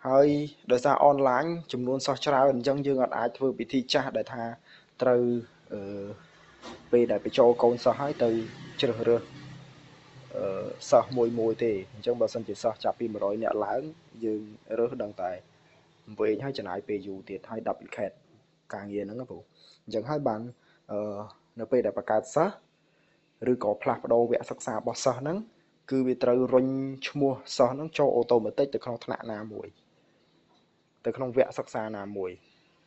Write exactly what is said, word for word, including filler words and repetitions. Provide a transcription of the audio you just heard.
ហើយដោយសារអនឡាញចំនួនសិស្សច្រើនអញ្ចឹងយើងអាចធ្វើពិធីចាស់ដែលថាត្រូវអឺពេលដែលបញ្ចូលកូនសិស្សហើយទៅជ្រើសរើសអឺសិស្សមួយមួយទេអញ្ចឹងបើសិនជាសិស្សចាប់ពី100នាក់ឡើងយើងរើសដឹងតែវែងហើយចំណាយពេលយូរទៀតហើយ duplicate ការងារហ្នឹងបងអញ្ចឹងហើយបានអឺនៅពេលដែលបង្កើតសិស្សឬក៏ផ្លាស់ប្ដូរវគ្គសិក្សារបស់សិស្សហ្នឹងគឺវាត្រូវរុញឈ្មោះសិស្សហ្នឹងចូលអូតូម៉ាទិកទៅក្នុងថ្នាក់ណាមួយទៅក្នុងវគ្គសិក្សាណាមួយ